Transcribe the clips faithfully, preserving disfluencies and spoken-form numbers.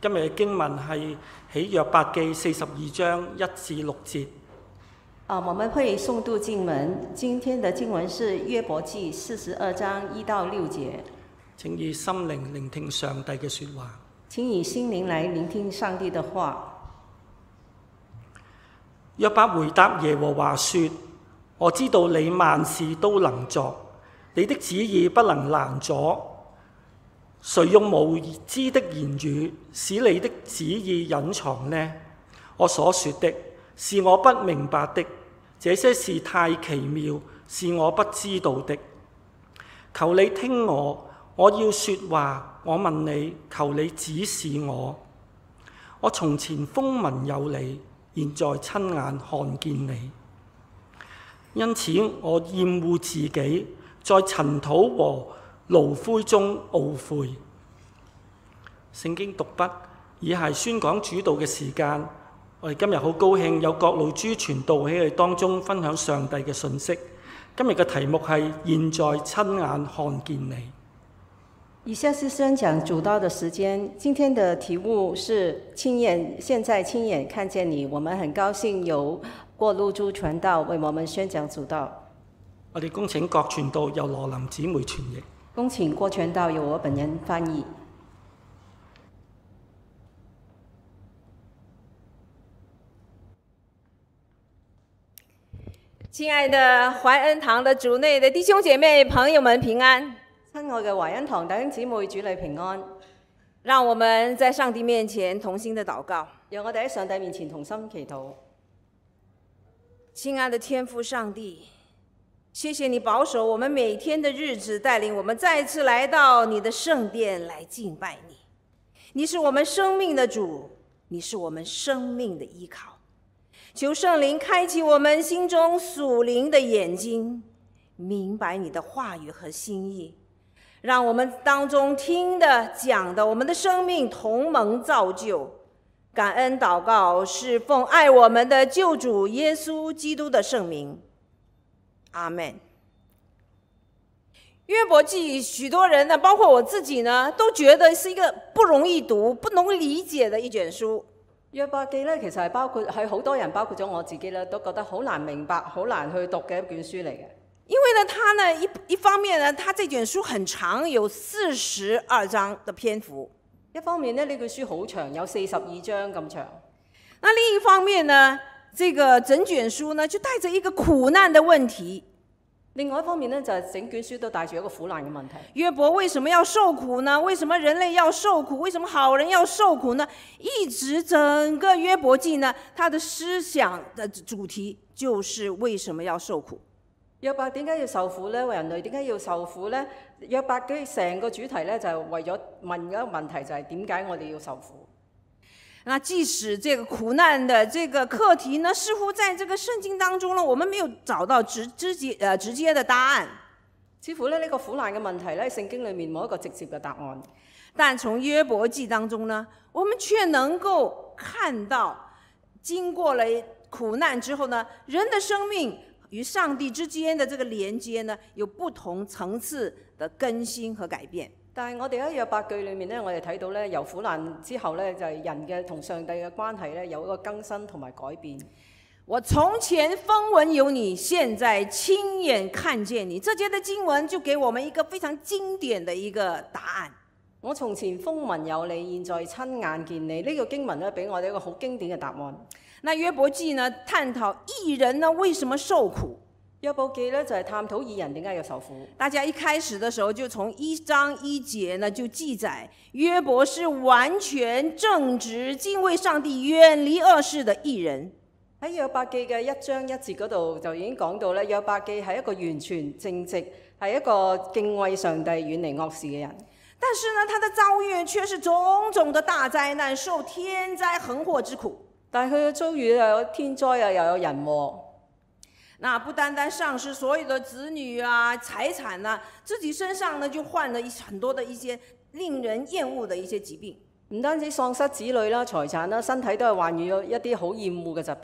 今日嘅經文係喺約伯記四十二章一至六節。 啊，我們會誦讀經文。今天的經文是約伯記四十二章一到六節。 請以心靈聆聽上帝嘅說話。 請以心靈來聆聽上帝的話。 約伯回答耶和華說：我知道你萬事都能作，你的旨意不能攔阻。誰用無知的言語使你的旨意隱藏呢？我所說的是我不明白的，這些事太奇妙，是我不知道的。求你聽我，我要說話。我問你，求你指示我。我從前風聞有你，現在親眼看見你，因此我厭惡自己，在塵土和爐灰中懊悔。聖經讀畢，以下宣講主道嘅時間。我哋今日好高興有各路諸傳道喺我哋當中分享上帝嘅信息。今日嘅題目係現在親眼看見你。 以下是宣講主道的時間。今天的題目是親眼，現在親眼看見你。我們很高興有過路諸傳道為我們宣講主道。 我哋恭請各傳道由羅林姊妹傳譯。 恭請郭傳道由我本人翻譯。 親愛的懷恩堂的主內的弟兄姐妹朋友們平安。 親愛嘅懷恩堂弟兄姊妹主內平安。 讓我們在上帝面前同心的禱告。 讓我哋喺上帝面前同心祈禱。 親愛的天父上帝，謝謝你保守我們每天的日子，帶領我們再次來到你的聖殿來敬拜你。你是我們生命的主，你是我們生命的依靠。求聖靈開啟我們心中屬靈的眼睛，明白你的話語和心意，讓我們當中聽的講的，我們的生命同蒙造就。感恩禱告是奉愛我們的救主耶穌基督的聖名，阿們。約伯記許多人呢，包括我自己呢，都覺得是一個不容易讀、不能理解的一卷書。 約伯記咧，其實係包括係好多人，包括咗我自己咧，都覺得好難明白、好難去讀嘅一卷書嚟嘅。 因為呢，它呢一一方面呢，它這卷書很長，有四十二章的篇幅。 一方面呢，呢卷書好長，有四十二章咁長。 那另一方面呢，這個整卷書呢就帶着一個苦難的問題。 另外一方面呢，就係整卷書都帶住一個苦難嘅問題。 約伯為什麼要受苦呢？為什麼人類要受苦？為什麼好人要受苦呢？一直整個約伯記呢，它的思想的主題就是為什麼要受苦。 約伯點解要受苦呢？為人類點解要受苦呢？約伯嘅成個主題呢，就係為咗問一個問題，就係點解我哋要受苦？ 那即使這個苦難的這個課題呢，似乎在這個聖經當中呢，我們沒有找到直直接呃直接的答案。 似乎呢呢個苦難嘅問題呢，聖經裡面冇一個直接嘅答案。 但從約伯記當中呢，我們卻能夠看到，經過了苦難之後呢，人的生命與上帝之間的這個連接呢，有不同層次的更新和改變。 但係我哋喺約伯記裏面呢，我哋睇到呢，由苦難之後呢，就係人嘅同上帝嘅關係呢，有一個更新同埋改變。 我從前風聞有你，現在親眼看見你。這節的經文就給我們一個非常經典的一個答案。 我從前風聞有你，現在親眼見你。呢個經文呢，俾我哋一個好經典嘅答案。 那約伯記呢，探討義人呢為什麼受苦？ 約伯記呢，就係探討義人點解要受苦。 大家一開始的時候就從一章一節呢就記載，約伯是完全正直、敬畏上帝、遠離惡事的義人。 喺約伯記嘅一章一節嗰度就已經講到咧，約伯記係一個完全正直，係一個敬畏上帝、遠離惡事嘅人。 但是呢，他的遭遇卻是種種的大災難，受天災橫禍之苦。 但係佢嘅遭遇又有天災啊，又有人禍。 那不單單喪失所有的子女啊、財產啊，自己身上呢就患了很多的一些令人厭惡的一些疾病。 唔單止喪失子女啦、財產啦，身體都係患咗一啲好厭惡嘅疾病。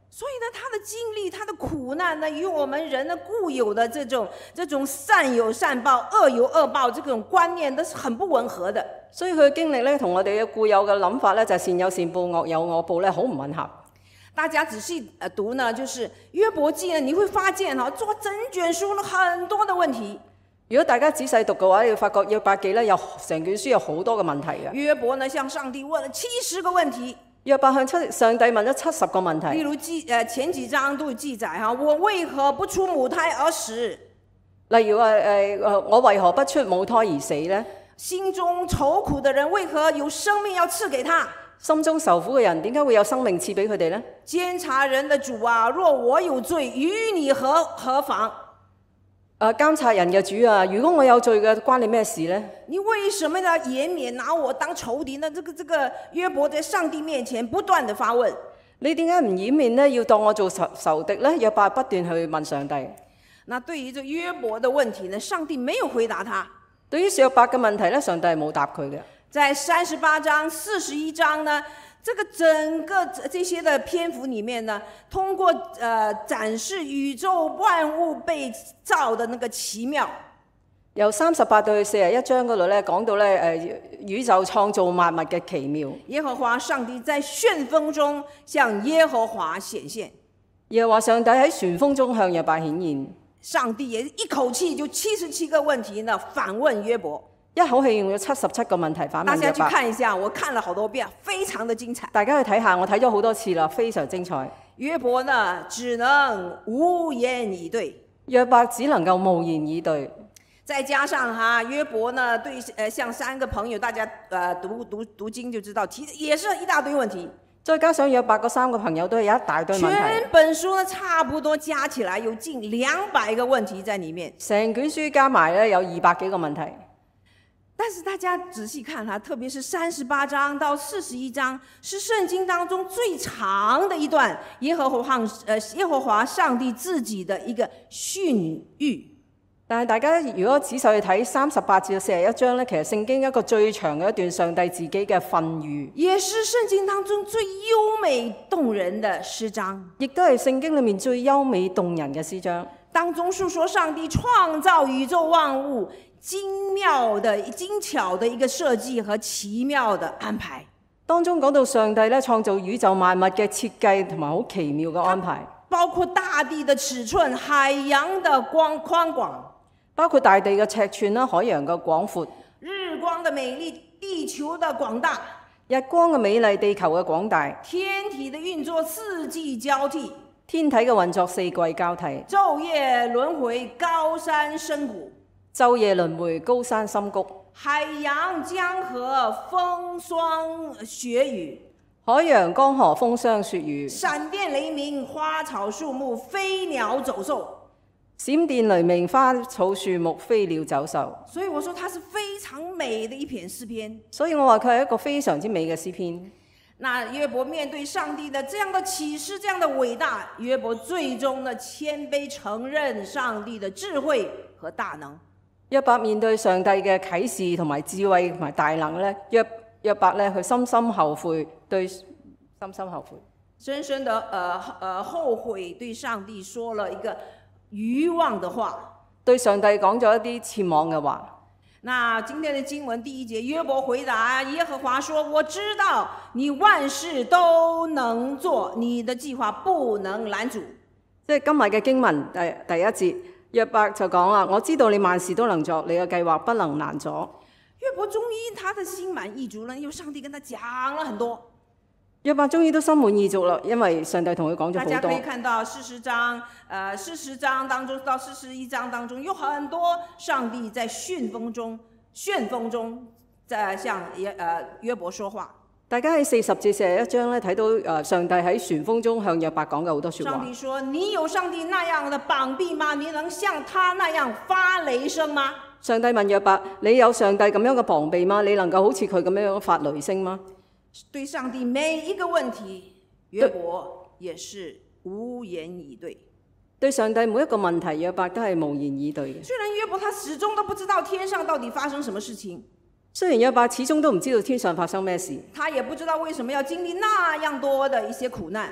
所以呢，他的經歷、他的苦難呢，與我們人的固有的這種這種善有善報、惡有惡報這種觀念都是很不吻合的。 所以佢嘅經歷咧，同我哋嘅固有嘅諗法咧，就係善有善報、惡有惡報咧，好唔吻合。 大家仔細誒讀呢，就是約伯記呢，你會發現哈，做整卷書了很多的問題。 如果大家仔細讀嘅話，你會發覺約伯記咧有成卷書有好多嘅問題嘅。 約伯呢向上帝問了七十個問題。 約伯向七上帝問咗七十個問題。 例如記誒前幾章都有記載哈，我為何不出母胎而死？ 例如話誒誒，我為何不出母胎而死呢？ 心中愁苦的人為何有生命要賜給他？ 心中受苦嘅人點解會有生命賜俾佢哋呢？ 監察人的主啊，若我有罪，與你何何妨？ 誒監察人嘅主啊，如果我有罪嘅，關你咩事呢？ 你為什麼要掩面拿我當仇敵呢？這個這個約伯在上帝面前不斷地發問。 你點解唔掩面呢？要當我做仇仇敵呢？約伯不斷去問上帝。 那對於這約伯的問題呢，上帝沒有回答他。 對於約伯嘅問題呢，上帝係冇答佢嘅。 在三十八章、四十一章呢，這個整個這些的篇幅裡面呢，通過呃展示宇宙萬物被造的那個奇妙。 由三十八到四十一章嗰度咧，講到咧誒宇宙創造萬物嘅奇妙。 耶和華上帝在旋風中向耶和華顯現。 耶和華上帝喺旋風中向約伯顯現。 上帝也一口氣就七十七個問題呢反問約伯。 一口氣用咗七十七個問題反問約伯。 大家去看一下，我看了好多遍，非常的精彩。 大家去睇下，我睇咗好多次啦，非常精彩。 約伯呢，只能無言以對。 約伯只能夠無言以對。 再加上哈，約伯呢對呃像三個朋友，大家呃讀讀讀經就知道，其實也是一大堆問題。 再加上約伯嗰三個朋友都有一大堆問題。 全本書呢差不多加起來有近兩百個問題在裡面。 成卷書加埋咧有二百幾個問題。 但是大家仔細看哈，特別是三十八章到四十一章，是聖經當中最長的一段耶和華呃耶和華上帝自己的一個訓諭。 但係大家如果仔細去睇三十八至到四十一章咧，其實聖經一個最長嘅一段上帝自己嘅訓諭， 也是聖經當中最優美動人的詩章， 亦都係聖經裡面最優美動人嘅詩章。 當中述說上帝創造宇宙萬物精妙的、精巧的一個設計和奇妙的安排。 當中講到上帝咧創造宇宙萬物嘅設計同埋好奇妙嘅安排， 包括大地的尺寸、海洋的光寬廣， 包括大地嘅尺寸啦、海洋嘅廣闊、 日光的美麗、地球的廣大、 日光嘅美麗、地球嘅廣大、 天體的運作、四季交替、 天體嘅運作、四季交替、 晝夜輪迴、高山深谷、 晝夜輪迴、高山深谷、 海洋江河、風霜雪雨、 海洋江河、風霜雪雨、 閃電雷鳴、花草樹木、飛鳥走獸、 閃電雷鳴、花草樹木、飛鳥走獸。 所以我說它是非常美的一篇詩篇。 所以我話佢係一個非常之美嘅詩篇。 那約伯面對上帝的這樣的啟示，這樣的偉大，約伯最終呢謙卑承認上帝的智慧和大能。 約伯面對上帝嘅啟示同埋智慧同埋大能咧，約約伯咧佢深深後悔，對深深後悔， 深深的呃呃後悔，對上帝說了一個愚妄的話， 對上帝講咗一啲僭妄嘅話。 那今天的經文第一節，約伯回答耶和華說：我知道你萬事都能做，你的計劃不能攔阻。 即係今日嘅經文第第一節，約伯就講啦，我知道你萬事都能做，你嘅計劃不能攔阻。 約伯終於他的心滿意足了，因為上帝跟他講了很多。 約伯終於都心滿意足啦，因為上帝同佢講咗好多。 大家可以看到四十章，呃，四十章當中到四十一章當中，有很多上帝在旋風中、旋風中在向約呃約伯說話。 大家喺四十至四十一章咧睇到誒上帝喺旋風中向約伯講嘅好多説話。 上帝說：你有上帝那樣的膀臂嗎？你能像他那樣發雷聲嗎？ 上帝問約伯：你有上帝咁樣嘅膀臂嗎？你能夠好似佢咁樣發雷聲嗎？ 對上帝每一個問題，約伯也是無言以對。 對上帝每一個問題，約伯都係無言以對嘅。 雖然約伯他始終都不知道天上到底發生什麼事情， 雖然約伯始終都唔知道天上發生咩事， 他也不知道為什麼要經歷那樣多的一些苦難。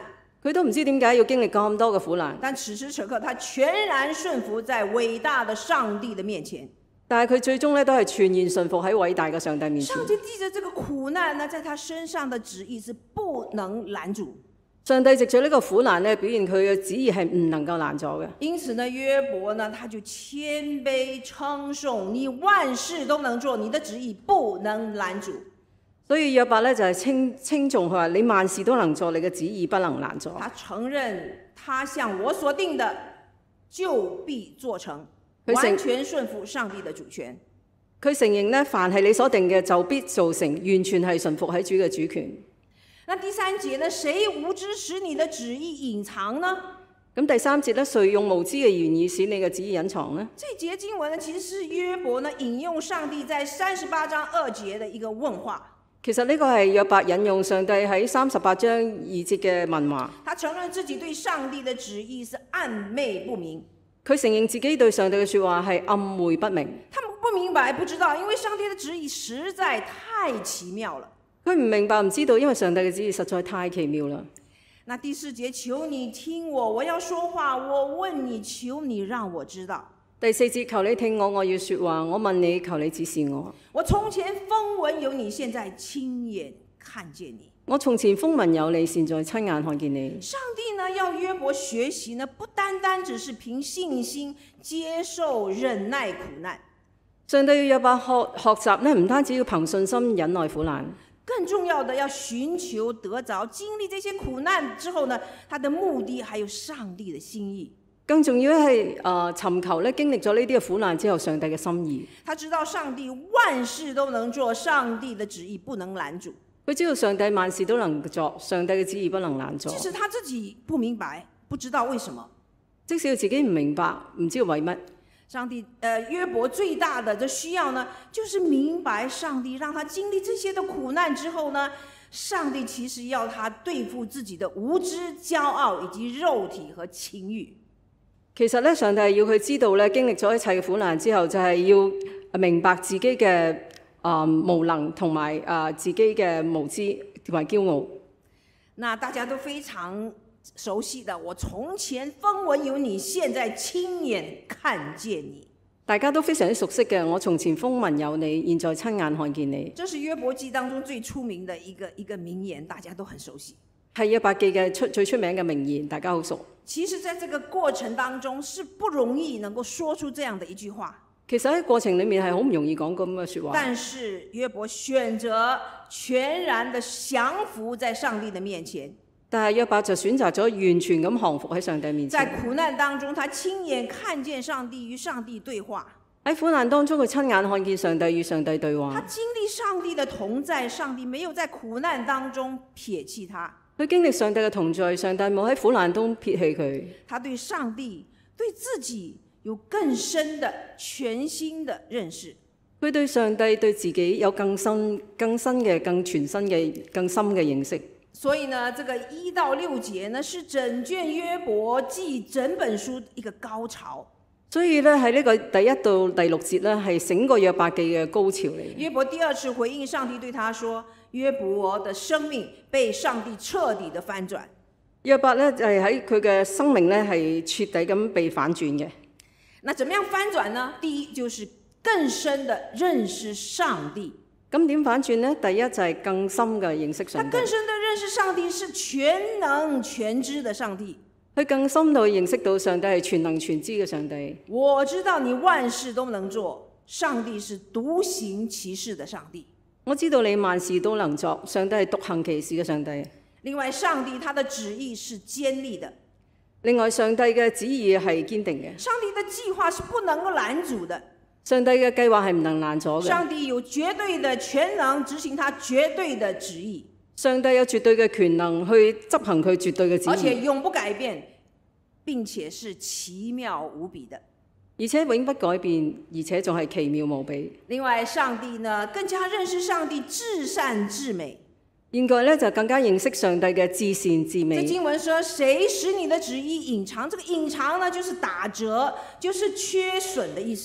佢都唔知點解要經歷咁多嘅苦難， 但此時此刻，他全然順服在偉大的上帝的面前。 但係佢最終咧都係全然順服喺偉大嘅上帝面前。 上帝藉着這個苦難呢，在他身上的旨意是不能攔阻。 上帝藉著呢個苦難咧，表現佢嘅旨意係唔能夠攔阻嘅。 因此呢，約伯呢，他就謙卑稱頌，你萬事都能做，你的旨意不能攔阻。 所以約伯咧就係稱稱頌佢話：你萬事都能做，你嘅旨意不能攔阻。 他承認他向我所定的就必做成。完全順服上帝的主權。 佢承認呢，凡係你所定嘅就必做成，完全係順服喺主嘅主權。 那第三節呢？誰無知使你的旨意隱藏呢？ 咁第三節呢，誰用無知嘅言語使你嘅旨意隱藏呢？ 這節經文呢，其實是約伯呢引用上帝在三十八章二節的一個問話。 其實呢個係約伯引用上帝喺三十八章二節嘅問話。 他承認自己對上帝的旨意是暗昧不明。 佢承認自己對上帝嘅說話係暗昧不明。 他們不明白不知道，因為上帝的旨意實在太奇妙了。 佢唔明白唔知道，因為上帝嘅旨意實在太奇妙啦。 那第四節，求你聽我，我要說話，我問你，求你讓我知道。 第四節，求你聽我，我要說話，我問你，求你指示我。 我從前風聞有你，現在親眼看見你。 我從前風聞有你，現在親眼看見你。 上帝呢要約伯學習呢，不單單只是憑信心接受忍耐苦難。 上帝要約伯學學習呢，唔單止要憑信心忍耐苦難， 更重要的要尋求得着。經歷這些苦難之後呢，他的目的還有上帝的心意。 更重要係誒尋求咧，經歷咗呢啲嘅苦難之後，上帝嘅心意。 他知道上帝萬事都能做，上帝的旨意不能攔阻。 佢知道上帝萬事都能做，上帝嘅旨意不能攔阻。 即使他自己不明白，不知道為什麼， 即使佢自己唔明白，唔知道為乜， 上帝，呃，約伯最大的這需要呢，就是明白上帝讓他經歷這些的苦難之後呢，上帝其實要他對付自己的無知、驕傲以及肉體和情慾。 其實咧，上帝係要佢知道咧，經歷咗一切嘅苦難之後，就係要明白自己嘅啊、呃、無能同埋啊自己嘅無知同埋驕傲。 那大家都非常熟悉的，我從前風聞有你，現在親眼看見你。 大家都非常之熟悉嘅，我從前風聞有你，現在親眼看見你。 這是約伯記當中最出名的一個一個名言，大家都很熟悉。 係約伯記嘅出最出名嘅名言，大家好熟。 其實，在這個過程當中是不容易能夠說出這樣的一句話。 其實喺過程裡面係好唔容易講咁嘅説話。 但是約伯選擇全然的降服在上帝的面前。 但係約伯就選擇咗完全咁降服喺上帝面前。 在苦難當中，他親眼看見上帝與上帝對話。 喺苦難當中，佢親眼看見上帝與上帝對話。 他經歷上帝的同在，上帝沒有在苦難當中撇棄他。 佢經歷上帝嘅同在，上帝冇喺苦難中撇棄佢。 他對上帝、對自己有更深的、全新的認識。 佢對上帝、對自己有更深、更新嘅、更全新嘅、更深嘅認識。 所以呢，這個一到六節呢，是整卷約伯記整本書一個高潮。 所以咧，喺呢個第一到第六節咧，係整個約伯記嘅高潮嚟。 約伯第二次回應上帝對他說，約伯的生命被上帝徹底的翻轉。 約伯咧就係喺佢嘅生命咧係徹底咁被反轉嘅。 那怎麼樣翻轉呢？第一就是更深的認識上帝。 咁點反轉呢？第一就係更深嘅認識上帝。 他更深的認識上帝是全能全知的上帝。 佢更深度認識到上帝係全能全知嘅上帝。 我知道你萬事都能做，上帝是獨行其事的上帝。 我知道你萬事都能做，上帝係獨行其事嘅上帝。 另外，上帝他的旨意是堅立的。 另外，上帝嘅旨意係堅定嘅。 上帝的計劃是不能夠攔阻的。 上帝嘅計劃係唔能攔阻嘅。 上帝有絕對的權能執行他絕對的旨意。 上帝有絕對嘅權能去執行佢絕對嘅旨意， 而且永不改變，並且是奇妙無比的， 而且永不改變，而且仲係奇妙無比。 另外，上帝呢更加認識上帝至善至美。 現在咧就更加認識上帝嘅至善至美。 這經文說，誰使你的旨意隱藏？這個隱藏呢，就是打折，就是缺損的意思。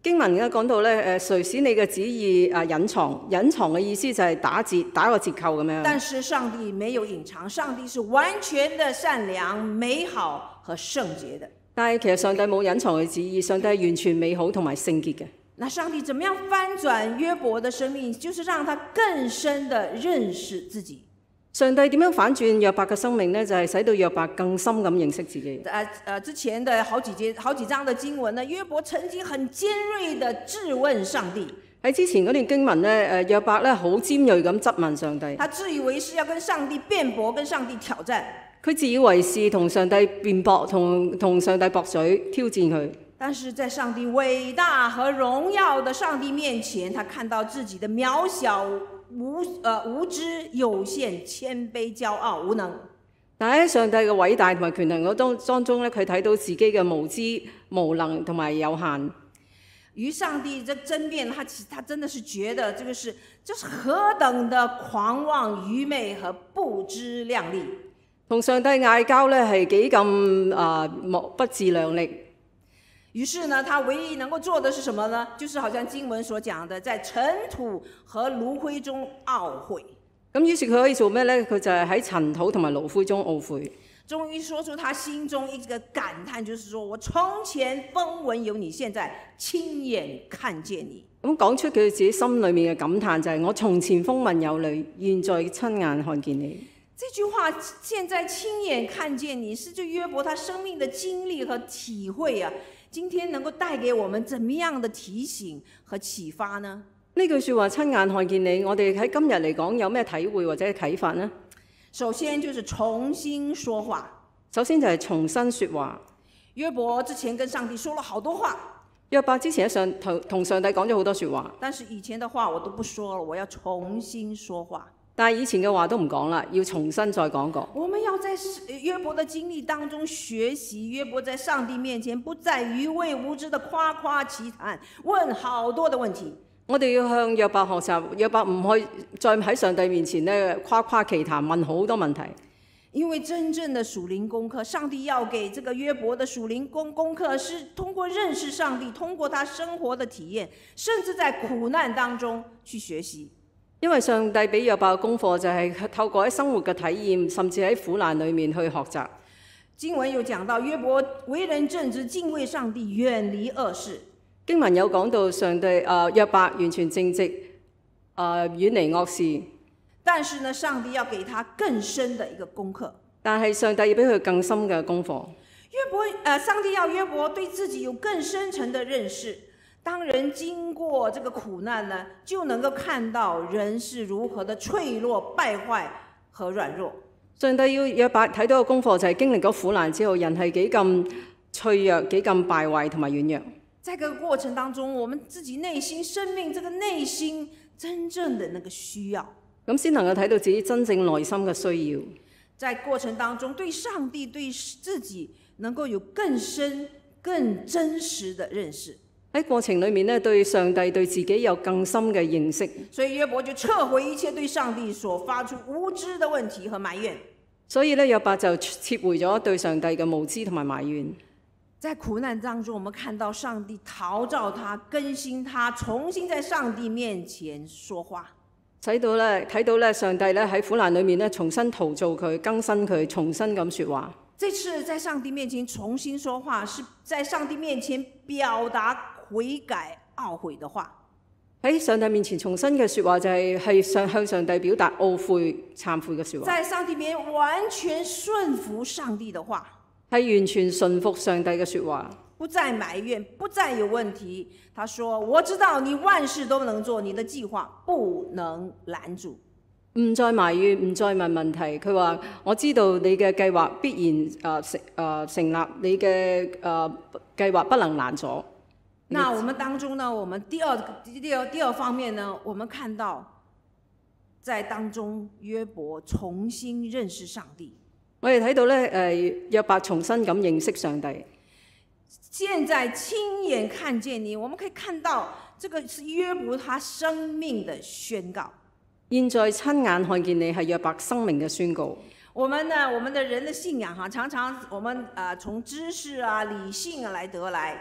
經文咧講到咧，誒誰使你嘅旨意啊隱藏？隱藏嘅意思就係打折打個折扣咁樣。 但是上帝沒有隱藏，上帝是完全的善良、美好和聖潔的。 但係其實上帝冇隱藏嘅旨意，上帝係完全美好同埋聖潔嘅。 那上帝怎麼樣翻轉約伯的生命，就是讓他更深的認識自己。 上帝點樣反轉約伯嘅生命呢？就係、是、使到約伯更深咁認識自己。 誒誒，之前的好幾節、好幾章的經文呢，約伯曾經很尖銳的質問上帝。 喺之前嗰段經文呢，誒約伯咧好尖銳咁質問上帝。 他自以為是要跟上帝辯駁，跟上帝挑戰。 佢自以為是同上帝辯駁，同同上帝駁嘴挑戰佢。 但是在上帝偉大和榮耀的上帝面前，他看到自己的渺小。無呃無知、有限、謙卑、驕傲、無能。 但喺上帝嘅偉大同埋權能嗰當當中咧，佢睇到自己嘅無知、無能同埋有限。 與上帝這爭辯，他他真的是覺得這個是就是何等的狂妄、愚昧和不知量力。 同上帝嗌交咧係幾咁啊不自量力。 於是呢，他唯一能夠做的是什麼呢？就是好像經文所講的，在塵土和爐灰中懊悔。 咁於是佢可以做咩呢？佢就係喺塵土同埋爐灰中懊悔。 終於說出他心中一個感嘆，就是說我從前風聞有你，現在親眼看見你。 咁講出佢自己心裏面嘅感嘆就係我從前風聞有你，現在親眼看見你。 這句話現在親眼看見你，是就約伯他生命的經歷和體會啊。今天能夠帶給我們怎麼樣的提醒和啟發呢？ 呢句說話親眼看見你，我哋喺今日嚟講有咩體會或者啟發呢？ 首先就是重新說話。 首先就係重新說話。 約伯之前跟上帝說了好多話。 約伯之前上同同上帝講咗好多說話。 但是以前的話我都不說了，我要重新說話。 但係以前嘅話都唔講啦，要重新再講過。 我們要在約伯的經歷當中學習，約伯在上帝面前不再愚昧無知的誇誇其談，問好多的問題。 我哋要向約伯學習，約伯唔可以再喺上帝面前咧誇誇其談，問好多問題。 因為真正的屬靈功課，上帝要給這個約伯的屬靈功功課，是通過認識上帝，通過他生活的體驗，甚至在苦難當中去學習。 因為上帝俾約伯嘅功課就係透過喺生活嘅體驗，甚至喺苦難裏面去學習。 經文有講到約伯為人正直，敬畏上帝，遠離惡事。 經文有講到上帝誒約伯完全正直，誒、呃、遠離惡事。 但是呢，上帝要給他更深的一個功課。 但係上帝要俾佢更深嘅功課。 約伯誒、呃，上帝要約伯對自己有更深層的認識。當人經過這個苦難呢，就能夠看到人是如何的脆弱、敗壞和軟弱。 上帝要約伯睇到嘅功課就係經歷咗苦難之後，人係幾咁脆弱、幾咁敗壞同埋軟弱。 在這個過程當中，我們自己內心、生命這個內心真正的那個需要， 咁先能夠睇到自己真正內心嘅需要。 在過程當中，對上帝、對自己能夠有更深、更真實的認識。 喺過程裏面咧，對上帝對自己有更深嘅認識。 所以約伯就撤回一切對上帝所發出無知的問題和埋怨。 所以咧，約伯就撤回咗對上帝嘅無知同埋埋怨。 在苦難當中，我們看到上帝陶造他、更新他，重新在上帝面前說話。 睇到咧，睇到咧，上帝咧喺苦難裏面咧，重新陶造佢、更新佢、重新咁說話。 這次在上帝面前重新說話，是在上帝面前表達悔改、懊悔的話。 喺上帝面前重新嘅說話就係係上向上帝表達懊悔、懺悔嘅說話。 在上帝面前完全順服上帝的話， 係完全順服上帝嘅說話， 不再埋怨，不再有問題。他說：我知道你萬事都能做，你的計劃不能攔阻。 唔再埋怨，唔再問問題。佢話：我知道你嘅計劃必然誒成誒成立，你嘅誒計劃不能攔阻。 那我們當中呢，我們第二第二第二方面呢，我們看到在當中約伯重新認識上帝。 我哋睇到咧誒約伯重新咁認識上帝。 現在親眼看見你，我們可以看到這個是約伯他生命的宣告。 現在親眼看見你係約伯生命嘅宣告。 我們呢，我們的人的信仰哈，常常我們啊從知識啊、理性啊來得來。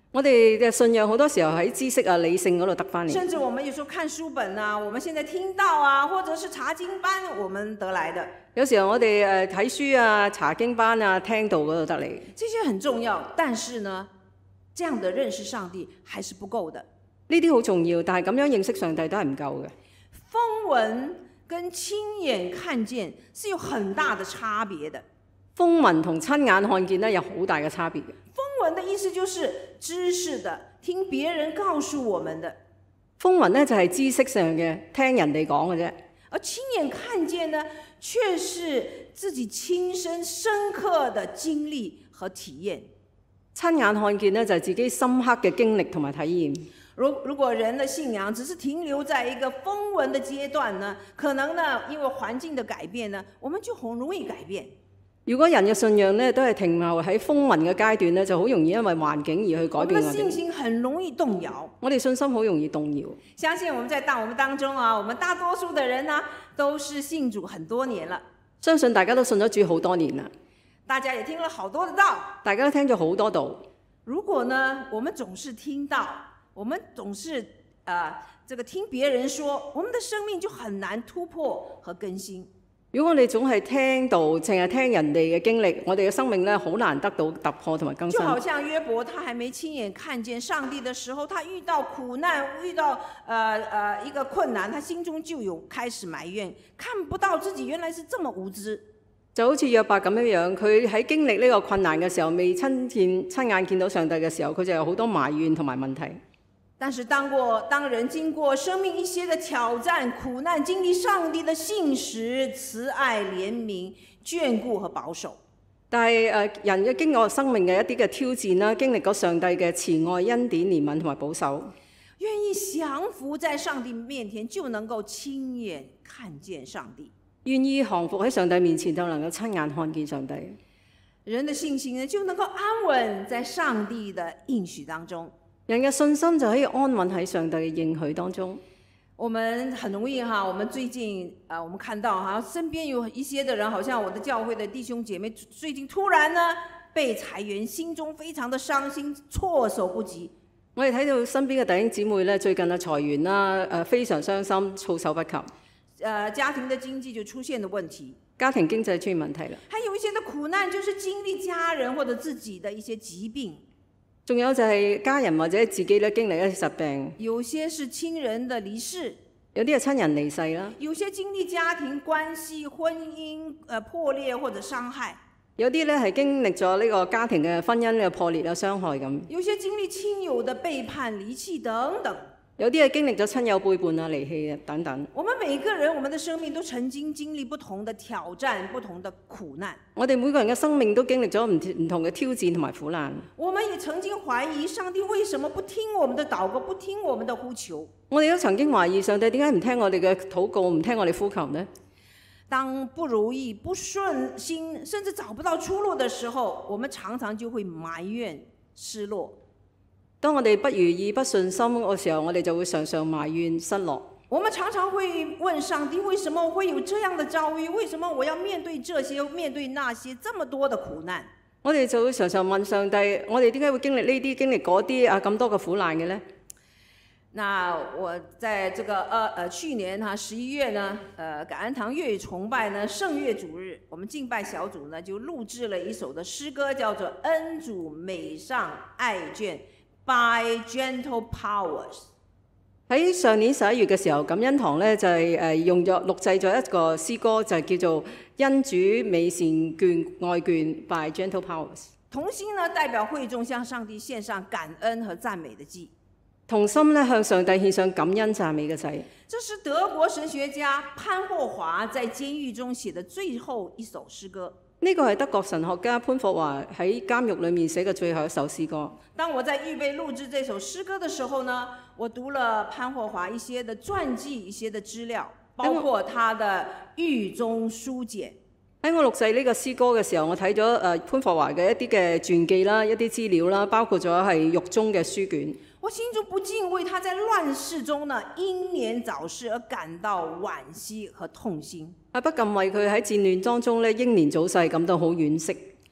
我哋嘅信仰好多時候喺知識啊、理性嗰度得翻嚟， 甚至我們有時候看書本啊，我們現在聽到啊，或者是查經班，我們得來的。 有時候我哋誒睇書啊、查經班啊、聽道嗰度得嚟， 這些很重要，但是呢，這樣的認識上帝還是不夠的。 呢啲好重要，但係咁樣認識上帝都係唔夠嘅。 風聞跟親眼看見是有很大的差別的。 風聞同親眼看見咧有好大嘅差別嘅。 風聞的意思就是知識的，聽別人告訴我們的。 風聞咧就係知識上嘅，聽人哋講嘅啫。 而親眼看見呢，卻是自己親身深刻的經歷和體驗。 親眼看見呢，就係自己深刻嘅經歷同埋體驗。 如如果人的信仰只是停留在一個風聞的階段呢，可能呢因為環境的改變呢，我們就很容易改變。 如果人嘅信仰咧都係停留喺風聞嘅階段咧，就好容易因為環境而去改變我哋。 我們的信心很容易動搖， 我哋信心好容易動搖。 相信我們在當我們當中啊，我們大多數的人呢都是信主很多年了。 相信大家都信咗主好多年啦， 大家也聽了好多的道， 大家都聽咗好多道。 如果呢，我們總是聽到，我們總是呃這個聽別人說，我們的生命就很難突破和更新。 如果我哋總係聽到，淨係聽人哋嘅經歷，我哋嘅生命咧好難得到突破同埋更新。 就好像約伯，他還沒親眼看見上帝的時候，他遇到苦難，遇到呃呃一個困難，他心中就有開始埋怨，看不到自己原來是這麼無知。 就好似約伯咁樣樣，佢喺經歷呢個困難嘅時候，未親見親眼見到上帝嘅時候，佢就有好多埋怨同埋問題。 但是當過當人經過生命一些的挑戰、苦難，經歷上帝的信實、慈愛、憐憫、眷顧和保守。 但係誒人嘅經過生命嘅一啲嘅挑戰啦，經歷過上帝嘅慈愛、恩典、憐憫同埋保守， 願意降服在上帝面前，就能夠親眼看見上帝。 願意降服喺上帝面前，就能夠親眼看見上帝。 人的信心呢，就能夠安穩在上帝的應許當中。 人嘅信心就可以安穩喺上帝嘅應許當中。 我們很容易哈，我們最近啊、呃，我們看到哈，身邊有一些的人，好像我的教會的弟兄姐妹，最近突然呢被裁員，心中非常的傷心，措手不及。 我哋睇到身邊嘅弟兄姊妹咧，最近嘅裁員啦，誒非常傷心，措手不及。誒、 呃，家庭的經濟就出現了問題， 家庭經濟出現問題啦。 還有一些的苦難，就是經歷家人或者自己的一些疾病。 仲有就係家人或者自己咧經歷一啲疾病， 有些是親人的離世， 有啲係親人離世啦， 有些經歷家庭關係、婚姻誒破裂或者傷害， 有啲咧係經歷咗呢個家庭嘅婚姻嘅破裂啊、傷害咁， 有些經歷親友的背叛、離棄等等。 有啲係經歷咗親友背叛啊、離棄啊等等。 我們每個人，我們的生命都曾經經歷不同的挑戰、不同的苦難。 我哋每個人嘅生命都經歷咗唔唔同嘅挑戰同埋苦難。 我們也曾經懷疑上帝為什麼不聽我們的禱告，不聽我們的呼求。 我哋都曾經懷疑上帝點解唔聽我哋嘅禱告，唔聽我哋呼求呢？ 當不如意、不順心，甚至找不到出路的時候，我們常常就會埋怨、失落。 當我哋不如意、不順心嘅時候，我哋就會常常埋怨、失落。 我們常常會問上帝：為什麼我會有這樣的遭遇？為什麼我要面對這些、面對那些這麼多的苦難？ 我哋就會常常問上帝：我哋點解會經歷呢啲、經歷嗰啲啊咁多嘅苦難嘅呢？ 那我在這個呃呃去年哈十一月呢，呃感恩堂粵語崇拜呢聖樂主日，我們敬拜小組呢就錄製了一首的詩歌，叫做《恩主美上愛眷》。By gentle powers。 喺上年十一月嘅時候，感恩堂咧就係誒用咗錄製咗一個詩歌，就係叫做恩主美善眷愛眷 By gentle powers。 同心呢代表會眾向上帝獻上感恩和讚美的祭。 同心咧向上帝獻上感恩讚美嘅祭。 這是德國神學家潘霍華在監獄中寫的最後一首詩歌。 呢個係德國神學家潘霍華喺監獄裏面寫嘅最後一首詩歌。 當我在預備錄製這首詩歌的時候呢，我讀了潘霍華一些的傳記、一些的資料，包括他的獄中書簡。 喺我錄製呢個詩歌嘅時候，我睇咗誒潘霍華嘅一啲嘅傳記啦、一啲資料啦，包括咗係獄中嘅書卷。 我心中不禁為他在亂世中呢英年早逝而感到惋惜和痛心。 啊，不禁為佢喺戰亂當中咧英年早逝感到好惋惜。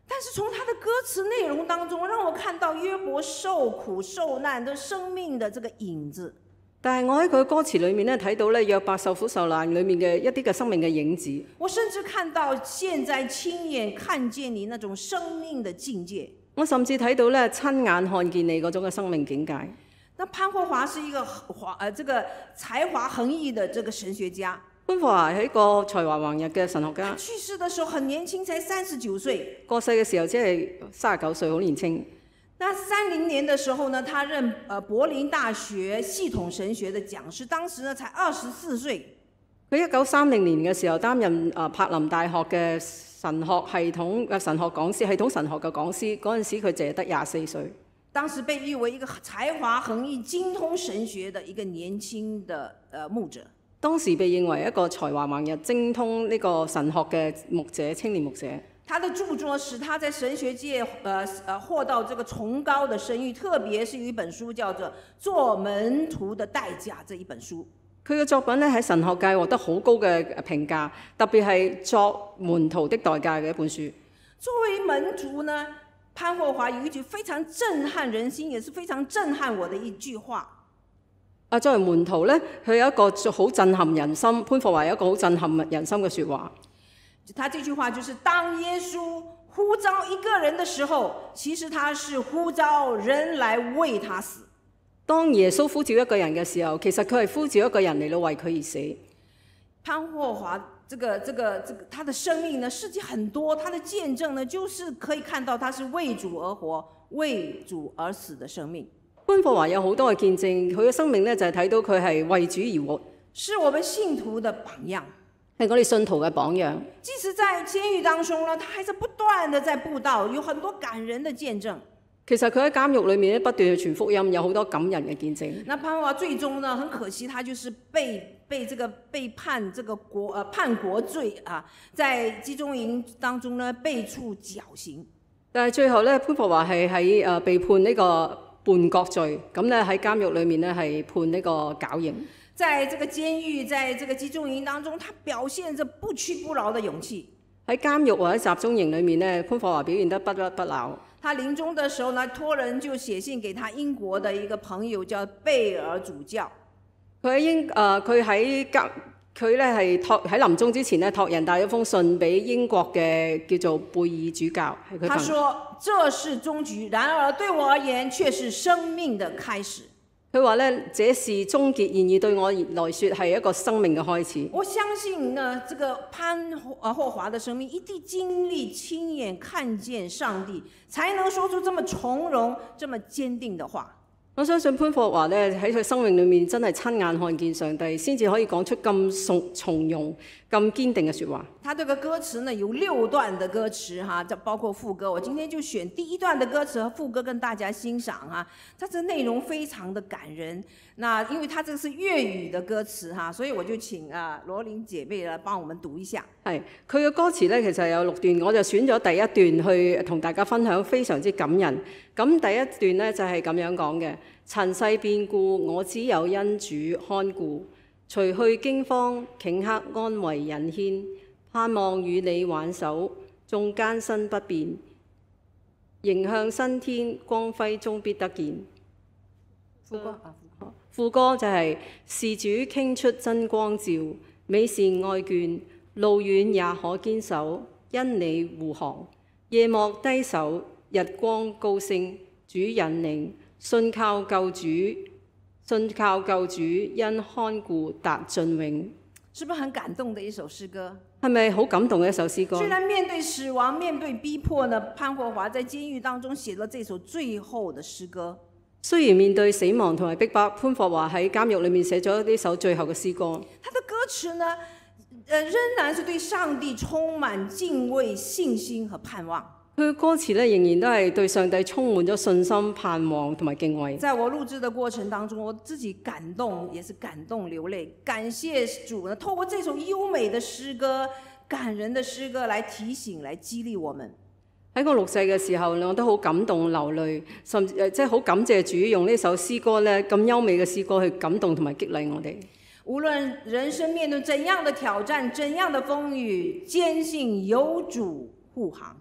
但是從他的歌詞內容當中，讓我看到約伯受苦受難的生命的這個影子。 但係我喺佢歌詞裏面咧睇到咧約伯受苦受難裏面嘅一啲嘅生命嘅影子。 我甚至看到現在親眼看見你那種生命的境界。 我甚至睇到咧親眼看見你嗰種嘅生命境界。 那潘霍華是一個華呃這個才華橫溢的這個神學家。 潘霍華係一個才華橫溢嘅神學家。 他去世的時候很年輕，才三十九歲。 過世嘅時候只係三十九歲，好年輕。 那三零年的時候呢，他任呃柏林大學系統神學的講師，當時呢才二十四歲。 佢一九三零年嘅時候擔任啊柏林大學嘅神學系統嘅神學講師，系統神學嘅講師。嗰陣時佢淨係得廿四歲。 當時被譽為一個才華橫溢、精通神學的一個年輕的呃牧者。 當時被認為一個才華橫溢、精通呢個神學嘅牧者、青年牧者。 他的著作使他在神學界呃呃獲到這個崇高的聲譽，特別是有一本書叫做《做門徒的代價》這一本書。 佢嘅作品咧喺神學界獲得好高嘅評價，特別係作門徒的代價嘅一本書。 作為門徒呢，潘霍華有一句非常震撼人心，也是非常震撼我的一句話。 啊，作為門徒咧，佢有一個好震撼人心。潘霍華有一個好震撼人心嘅説話。 他這句話就是：當耶穌呼召一個人的時候，其實他是呼召人來為他死。 當耶穌呼召一個人嘅時候，其實佢係呼召一個人嚟到為佢而死。 潘霍華這個、這個、這個，他的生命呢，事蹟很多，他的見證呢，就是可以看到他是為主而活、為主而死的生命。 潘霍華有好多嘅見證，佢嘅生命呢，就係睇到佢係為主而活， 是我們信徒的榜樣。 係我哋信徒嘅榜樣。 即使在監獄當中呢，他還是不斷的在佈道，有很多感人的見證。 其實佢喺監獄裏面咧不斷去傳福音，有好多感人嘅見證。 那潘霍華最終呢，很可惜，他就是被被這個被判這個國呃叛國罪啊，在集中營當中呢被處絞刑。 但係最後咧，潘霍華係喺誒被判呢個叛國罪，咁咧喺監獄裏面咧係判呢個絞刑。 在這個監獄，在這個集中營當中，他表現着不屈不撓的勇氣。 喺監獄或者集中營裏面咧，潘霍華表現得不屈不撓。 他臨終的時候呢，託人就寫信給他英國的一個朋友，叫貝爾主教。 佢喺英誒，佢喺監，佢咧係託喺臨終之前咧託人帶咗封信俾英國嘅叫做貝爾主教。係佢。他說：這是終局，然而對我而言卻是生命的開始。 佢話咧，這是終結，然而對我來說係一個生命嘅開始。 我相信呢，這個潘霍華的生命一定經歷親眼看見上帝，才能說出這麼從容、這麼堅定的話。 我相信潘霍華咧喺佢生命裏面真係親眼看見上帝，先至可以講出咁從從容、咁堅定嘅説話。 他這個歌詞呢有六段的歌詞哈，這包括副歌。我今天就選第一段的歌詞和副歌跟大家欣賞哈。它這內容非常的感人。那因為它這個是粵語的歌詞哈，所以我就請啊羅琳姐妹來幫我們讀一下。係， 佢嘅歌詞咧其實有六段，我就選咗第一段去同大家分享，非常之感人。咁第一段咧就係咁樣講嘅：塵世變故，我只有恩主看顧，除去驚慌，頃刻安慰引牽，盼望與你挽手，縱艱辛不變，迎向新天，光輝終必得見。副歌啊，副歌就係、是、事主傾出真光照，美善愛眷，路遠也可堅守，因你護航，夜幕低首，日光高升，主引領，信靠救主，信靠救主，因看顧達盡永。 是不是很感動的一首詩歌？ 係咪好感動嘅一首詩歌？ 雖然面對死亡、面對逼迫呢，潘霍華在監獄當中寫了這首最後的詩歌。 雖然面對死亡同埋逼迫，潘霍華喺監獄裏面寫咗呢首最後嘅詩歌。 他的歌詞呢，呃，仍然是對上帝充滿敬畏、信心和盼望。 佢嘅歌詞咧，仍然都係對上帝充滿咗信心、盼望同埋敬畏。 在我錄製的過程當中，我自己感動，也是感動流淚，感謝主呢，透過這首優美的詩歌、感人的詩歌來提醒、來激勵我們。 喺我錄製嘅時候，我都好感動流淚，甚至誒即係好感謝主用呢首詩歌咧，咁優美嘅詩歌去感動同埋激勵我哋。 無論人生面對怎樣的挑戰、怎樣的風雨，堅信有主護航。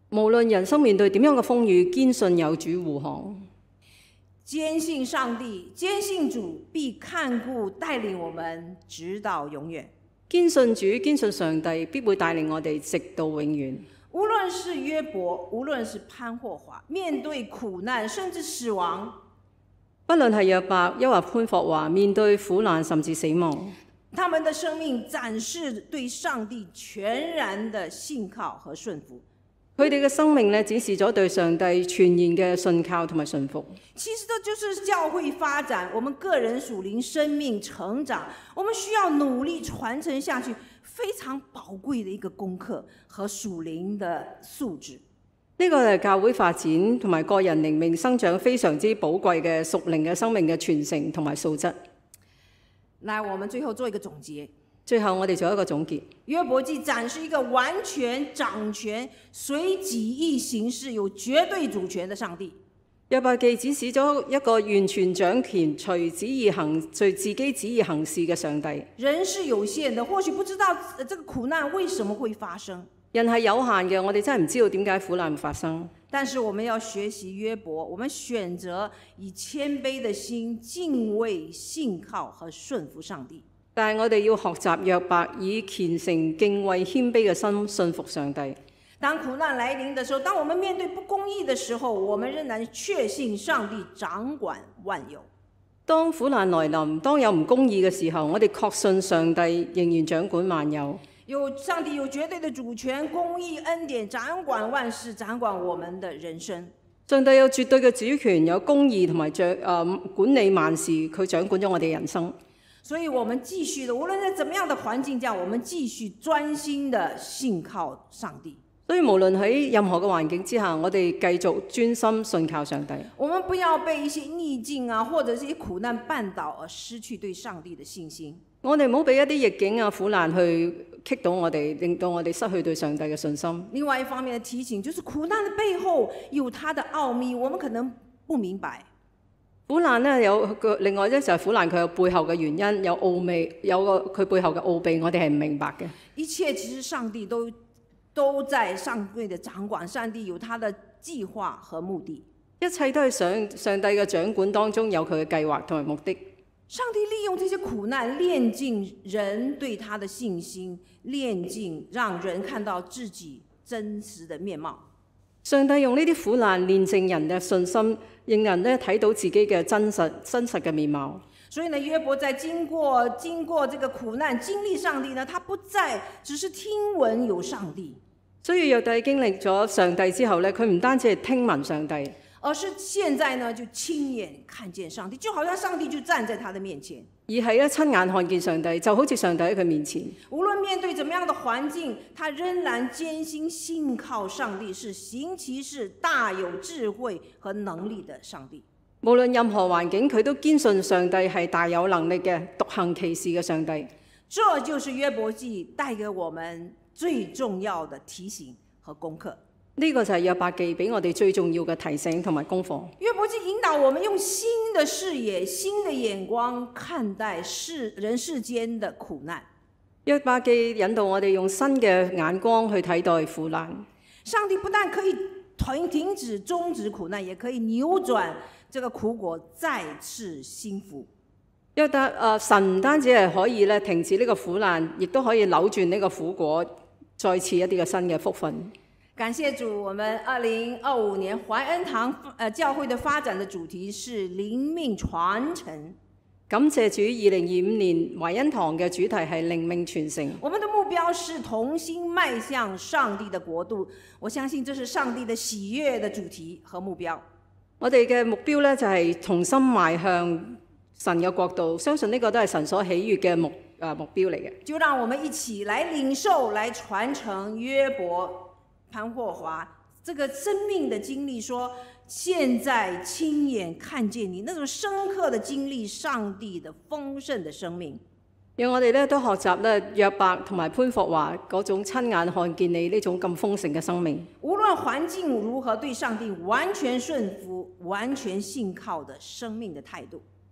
無論人生面對點樣嘅風雨，堅信有主護航。 堅信上帝，堅信主必看顧帶領我們直到永遠。 堅信主，堅信上帝必會帶領我哋直到永遠。 無論是約伯，無論是潘霍華，面對苦難甚至死亡， 不論係約伯，抑或潘霍華，面對苦難甚至死亡， 他們的生命展示對上帝全然的信靠和順服。 佢哋嘅生命咧，展示咗對上帝全然嘅信靠同埋順服。 其實這就是教會發展，我們個人屬靈生命成長，我們需要努力傳承下去非常寶貴的一個功課和屬靈的素質。 呢個係教會發展同埋個人靈命生長非常之寶貴嘅屬靈嘅生命嘅傳承同埋素質。 來，我們最後做一個總結。 最後我哋做一個總結。 約伯記展示一個完全掌權、隨己意行事、有絕對主權的上帝。 約伯記展示咗一個完全掌權、隨旨意行、隨自己旨意行事嘅上帝。 人是有限的，或許不知道這個苦難為什麼會發生。 人係有限嘅，我哋真係唔知道點解苦難會發生。 但是我們要學習約伯，我們選擇以謙卑的心敬畏、信靠和順服上帝。 但係我哋要學習約伯，以虔誠、敬畏、謙卑嘅心信服上帝。 當苦難來臨的時候，當我們面對不公義的時候，我們仍然確信上帝掌管萬有。 當苦難來臨，當有唔公義嘅時候，我哋確信上帝仍然掌管萬有。 有上帝有絕對的主權、公義、恩典，掌管萬事，掌管我們的人生。 上帝有絕對嘅主權，有公義同埋掌誒管理萬事，佢掌管咗我哋人生。 所以，我們繼續的，無論在怎麼樣的環境下，我們繼續專心的信靠上帝。 所以，無論喺任何嘅環境之下，我哋繼續專心信靠上帝。 我們不要被一些逆境啊，或者一些苦難絆倒而失去對上帝的信心。 我哋唔好俾一啲逆境啊、苦難去棘到我哋，令到我哋失去對上帝嘅信心。 另外一方面的提醒就是，苦難的背後有它的奧秘，我們可能不明白。 苦難呢，有個另外一就係苦難佢有背後嘅原因，有奧秘，有個佢背後嘅奧秘，我哋係唔明白嘅。 一切其實上帝都都在上帝的掌管，上帝有他的計劃和目的， 一切都係上上帝嘅掌管當中，有佢嘅計劃同埋目的。 上帝利用這些苦難練盡人對他的信心，練盡讓人看到自己真實的面貌。 上帝用呢啲苦難練正人嘅信心，令人咧睇到自己嘅真實真實嘅面貌。 所以呢，約伯在經過經過這個苦難，經歷上帝呢，他不再只是聽聞有上帝。 所以約伯經歷咗上帝之後咧，佢唔單止係聽聞上帝， 而是現在呢就親眼看見上帝，就好像上帝就站在他的面前。 而係咧親眼看見上帝，就好似上帝喺佢面前。 無論面對怎麼樣的環境，他仍然堅心信靠上帝，是行其事大有智慧和能力的上帝。 無論任何環境，佢都堅信上帝係大有能力嘅，獨行其事嘅上帝。 這就是約伯記帶給我們最重要的提醒和功課。 呢個就係約伯記俾我哋最重要嘅提醒同埋功課。 約伯記引導我們用新的視野、新的眼光看待世人世間的苦難。 約伯記引導我哋用新嘅眼光去睇待苦難。 上帝不但可以停停止、終止苦難，也可以扭轉這個苦果，再次興復。 約伯誒神唔單止係可以咧停止呢個苦難，亦都可以扭轉呢個苦果，再次一啲嘅新嘅福分。 感謝主，我們二零二五年懷恩堂呃教會的發展的主題是靈命傳承。 感謝主，二零二五年懷恩堂嘅主題係靈命傳承。 我們的目標是同心邁向上帝的國度，我相信這是上帝的喜悅的主題和目標。 我哋嘅目標咧就係同心邁向神嘅國度，相信呢個都係神所喜悅嘅目誒目標嚟嘅。 就讓我們一起來領受、來傳承約伯、潘霍華這個生命的經歷，說現在親眼看見你那種深刻的經歷上帝的豐盛的生命。 讓我哋咧都學習咧約伯同埋潘霍華嗰種親眼看見你呢種咁豐盛嘅生命。 無論環境如何，對上帝完全順服、完全信靠的生命的態度。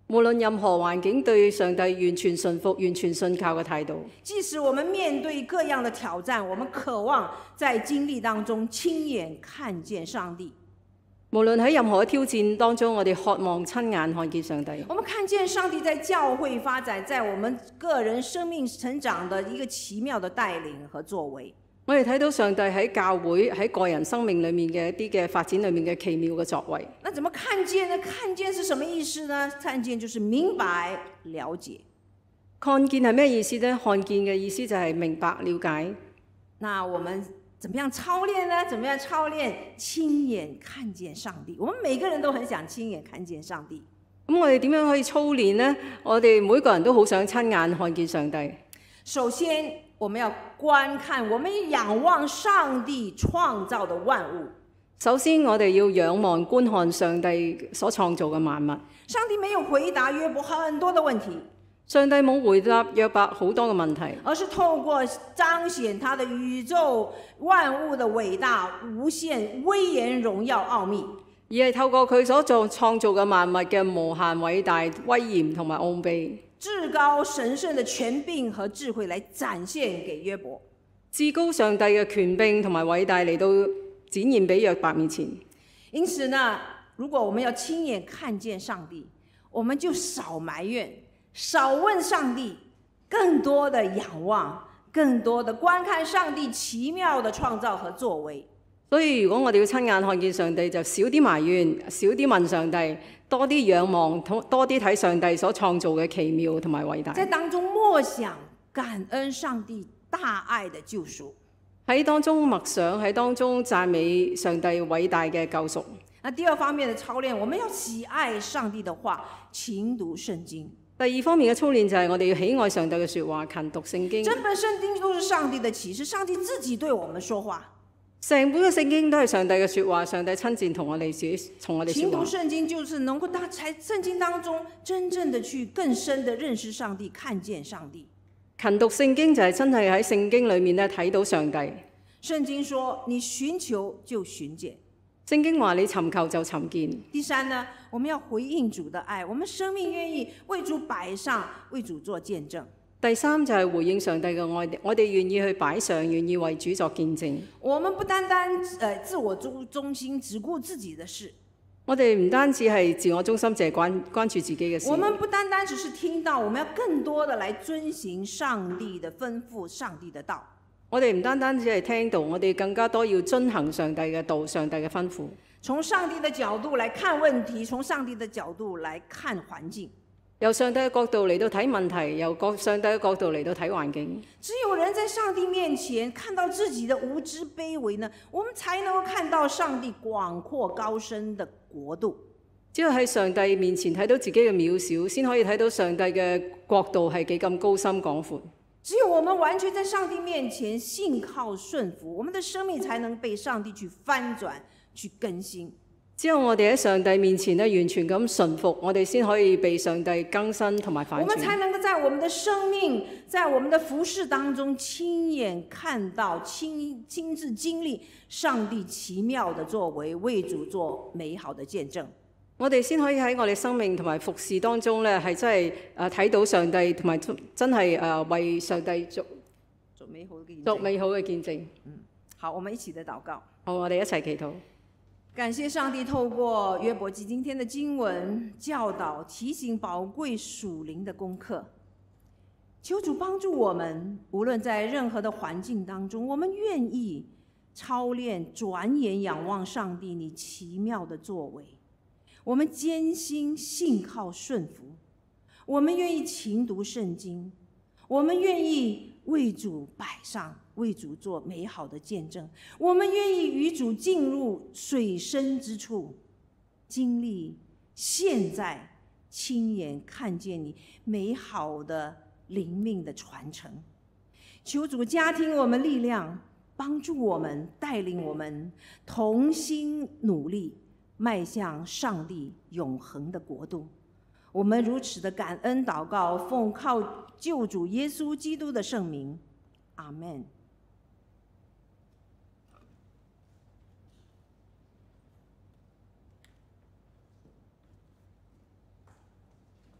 無論任何環境，對上帝完全順服、完全信靠嘅態度。 即使我們面對各樣的挑戰，我們渴望在經歷當中親眼看見上帝。 無論喺任何嘅挑戰當中，我哋渴望親眼看見上帝。 我們看見上帝在教會發展，在我們個人生命成長的一個奇妙的帶領和作為。 我哋睇到上帝喺教會、喺個人生命裏面嘅一啲嘅發展裏面嘅奇妙嘅作為。 那怎麼看見呢？看見是什麼意思呢？看見就是明白、了解。 看見係咩意思呢？看見嘅意思就係明白、了解。 那我們怎麼樣操練呢？怎麼樣操練親眼看見上帝？我們每個人都很想親眼看見上帝。 咁我哋點樣可以操練呢？我哋每個人都好想親眼看見上帝。 首先，我們要觀看，我們仰望上帝創造的萬物。 首先，我哋要仰望觀看上帝所創造嘅萬物。 上帝沒有回答約伯很多的問題， 上帝冇回答約伯好多嘅問題， 而是透過彰顯他的宇宙萬物的偉大、無限、威嚴、榮耀、奧秘， 而係透過佢所做創造嘅萬物嘅無限偉大、威嚴同埋奧秘。 至高神聖的權柄和智慧來展現給約伯， 至高上帝嘅權柄同埋偉大嚟到展現俾約伯面前。 因此呢，如果我們要親眼看見上帝，我們就少埋怨，少問上帝，更多的仰望，更多的觀看上帝奇妙的創造和作為。 所以如果我哋要親眼看見上帝，就少啲埋怨，少啲問上帝，多啲仰望，多啲睇上帝所創造嘅奇妙同埋偉大。 在當中默想感恩上帝大愛的救贖， 喺當中默想，喺當中讚美上帝偉大嘅救贖。 那第二方面的操練，我們要喜愛上帝的話，勤讀聖經。 第二方面嘅操練就係我哋要喜愛上帝嘅說話，勤讀聖經。 整本聖經都是上帝的啟示，上帝自己對我們說話。 成本嘅聖經都係上帝嘅說話，上帝親自同我哋自己同我哋說話。 勤讀聖經就是能夠在聖經當中真正的去更深的認識上帝，看見上帝。 勤讀聖經就係真係喺聖經裏面咧睇到上帝。 聖經說你尋求就尋見， 聖經話你尋求就尋見。 第三呢，我們要回應主的愛，我們生命願意為主擺上，為主做見證。 第三就係回應上帝嘅愛，我哋願意去擺上，願意為主作見證。 我們不單單呃自我中中心，只顧自己的事。 我哋唔單止係自我中心，淨係關關注自己嘅事。 我們不單單只是聽到，我們要更多的來遵行上帝的吩咐，上帝的道。 我哋唔單單只係聽到，我哋更加多要遵行上帝嘅道，上帝嘅吩咐。 從上帝的角度來看問題，從上帝的角度來看環境。 由上帝嘅角度嚟到睇問題，由上帝嘅角度嚟到睇環境。 只有人在上帝面前看到自己的無知卑微呢，我們才能夠看到上帝廣闊高深的國度。 只有喺上帝面前睇到自己嘅渺小，先可以睇到上帝嘅國度係幾咁高深廣闊。 只有我們完全在上帝面前信靠順服，我們的生命才能被上帝去翻轉、去更新。 只有我哋喺上帝面前咧，完全咁順服，我哋先可以被上帝更新同埋反轉。 我們才能夠在我們的生命、在我們的服事當中，親眼看到、親親自經歷上帝奇妙的作為，為主做美好的見證。 我哋先可以喺我哋生命同埋服事當中咧，係真係誒睇到上帝同埋真係誒為上帝做做美好嘅見證。 做美好嘅見證。 嗯，好，我們一起的禱告。 好，我哋一齊祈禱。 感謝上帝透過約伯記今天的經文教導提醒寶貴屬靈的功課，求主幫助我們，無論在任何的環境當中，我們願意操練轉眼仰望上帝你奇妙的作為，我們堅心信靠順服，我們願意勤讀聖經，我們願意為主擺上，為主做美好的見證，我們願意與主進入水深之處，經歷現在親眼看見你美好的靈命的傳承。求主加添我們力量，幫助我們，帶領我們同心努力，邁向上帝永恆的國度。我們如此的感恩禱告，奉靠救主耶穌基督的聖名，阿們。